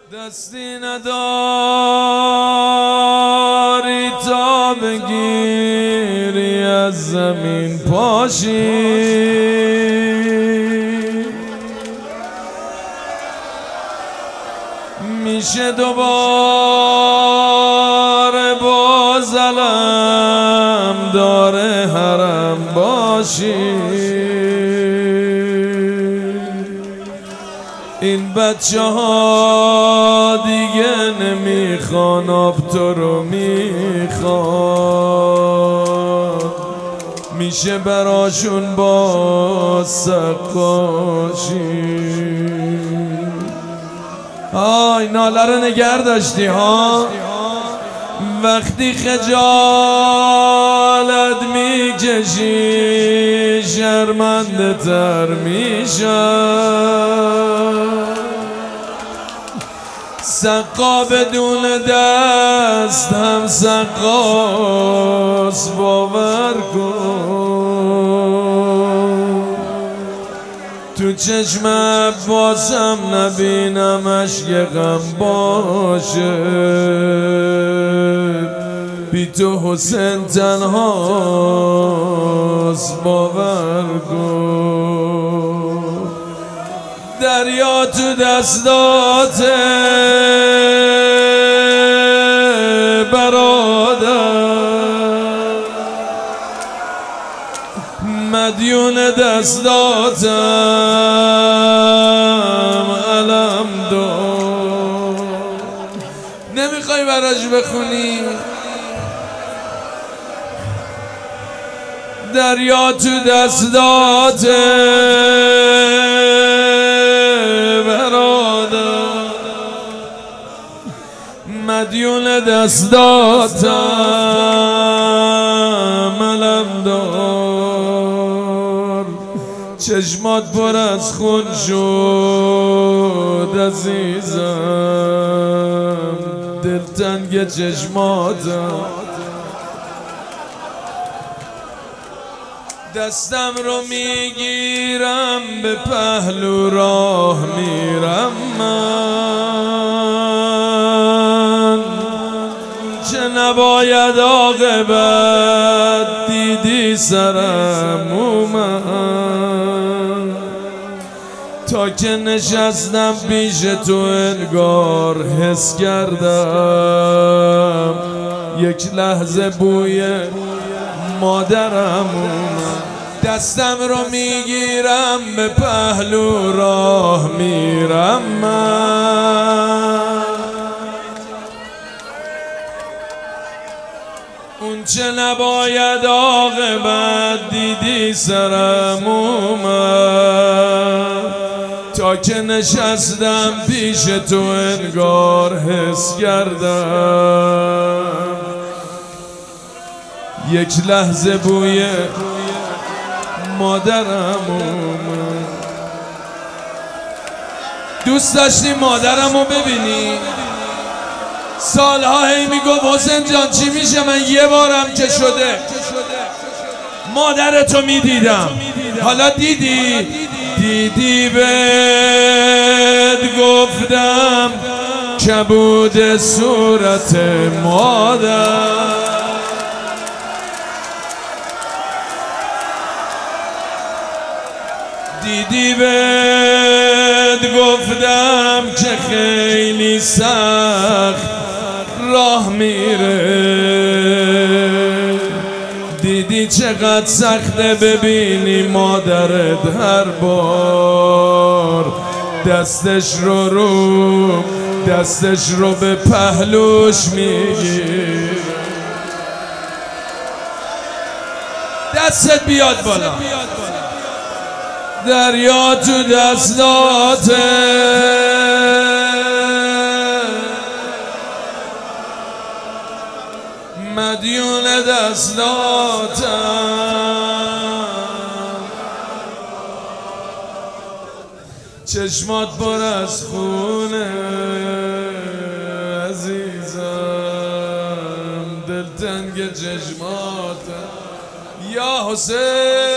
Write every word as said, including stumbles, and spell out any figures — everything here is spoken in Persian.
دستی نداری تا بگیری از زمین پاشی، میشه دوباره باز علم داره حرم باشی. این بچه ها دیگه نمیخوان آب، تو رو میخوان، میشه براشون با سقاشی. آی ناله رو نگر داشتی ها، وقتی خجالت میکشی شرمنده تر میشن. سقا بدون دست هم سقاست، باور کن. تو چشم بازم نبینم اشک غم باشه، بی تو حسین تنهاست، باور کن. دریا تو دستاته برادر، مدیون دستاتم علم دار. نمیخوای براش بخونی؟ دریا تو دستاته برادر، مدیون دستاتم علم دار. چشمات پر از خون شد عزیزم، دلتنگ چشماتم. دستم رو میگیرم به پهلو راه میرم من، چه نباید عاقبت دیدی سرم اومد. تا که نشستم پیش تو انگار حس کردم یک لحظه بوی مادرم اومد. دستم رو میگیرم به پهلو راه میرم من، اون چه نباید عاقبت دیدی سرم اومد. تا که نشستم پیش تو انگار حس کردم یک لحظه بوی مادرم اومد. دوست داشتی مادرم رو ببینی؟ سالها هی میگفت حسین جان چی میشه؟ من یه بارم که شده مادرتو میدیدم. حالا دیدی؟ دیدی بهت گفتم کبود صورت مادر. دیدی بهت گفتم که خیلی سخت راه میره. دیدی چقدر سخته ببینی مادرت هر بار دستش رو رو دستش رو به پهلوش میگیر. دستت بیاد بالا. دریا تو دستاته مدیون دستاتم، چشمات پر از خونه عزیزم، دلتنگ چشماتم یا حسین.